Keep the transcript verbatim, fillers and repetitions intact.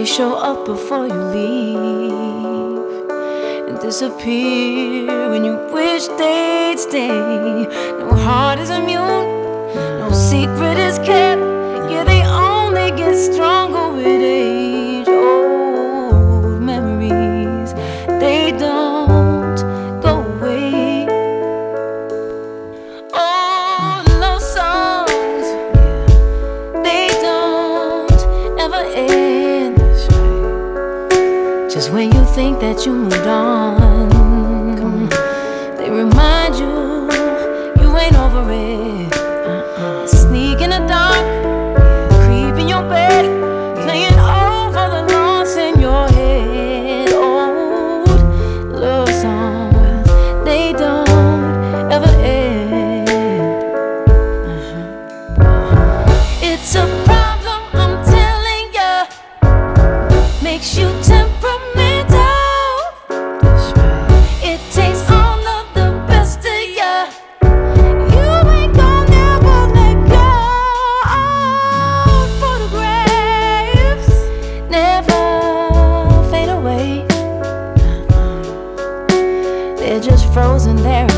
show up before you leave and disappear when you wish they'd stay. No heart is immune, no secret is kept. Yeah, they only get stronger with age. Old memories, they don't go away. Old love songs, they don't ever end. Just when you think that you moved on, come on, they remind you you ain't over it. Uh-uh. Sneak in the dark, creep in your bed, playing over the loss in your head. Old love songs, they don't ever end. Uh-huh. Uh-huh. It's a problem, I'm telling ya, makes you temperamental. That's right. It takes all of the best of ya. You ain't gonna never let go. Old photographs never fade away. They're just frozen there.